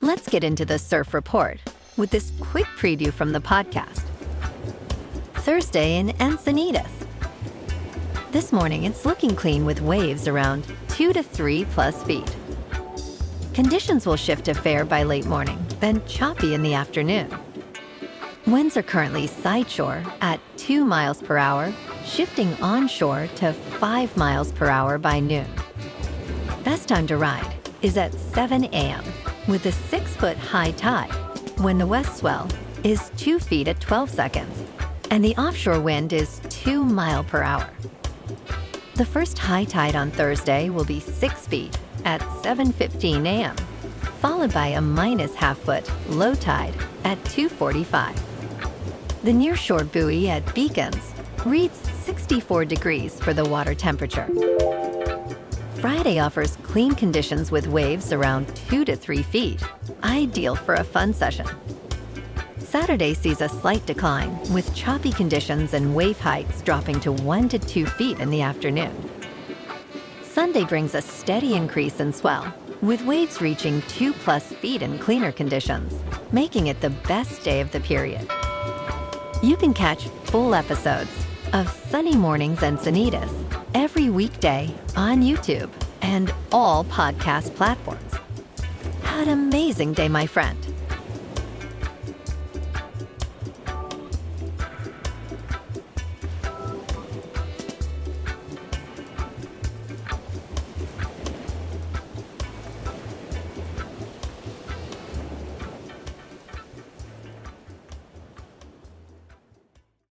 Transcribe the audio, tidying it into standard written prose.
Let's get into the surf report with this quick preview from the podcast. Thursday in Encinitas. This morning, it's looking clean with waves around 2 to 3 plus feet. Conditions will shift to fair by late morning, then choppy in the afternoon. Winds are currently sideshore at 2 miles per hour, shifting onshore to 5 miles per hour by noon. Best time to ride is at 7 a.m. with a 6-foot high tide, when the west swell is 2 feet at 12 seconds, and the offshore wind is 2 miles per hour. The first high tide on Thursday will be 6 feet at 7:15 a.m., followed by a -1/2 foot low tide at 2:45. The nearshore buoy at Beacons reads 64 degrees for the water temperature. Friday offers clean conditions with waves around 2 to 3 feet, ideal for a fun session. Saturday sees a slight decline, with choppy conditions and wave heights dropping to 1 to 2 feet in the afternoon. Sunday brings a steady increase in swell, with waves reaching 2 plus feet in cleaner conditions, making it the best day of the period. You can catch full episodes of Sunny Mornings Encinitas every weekday on YouTube and all podcast platforms. Have an amazing day, my friend.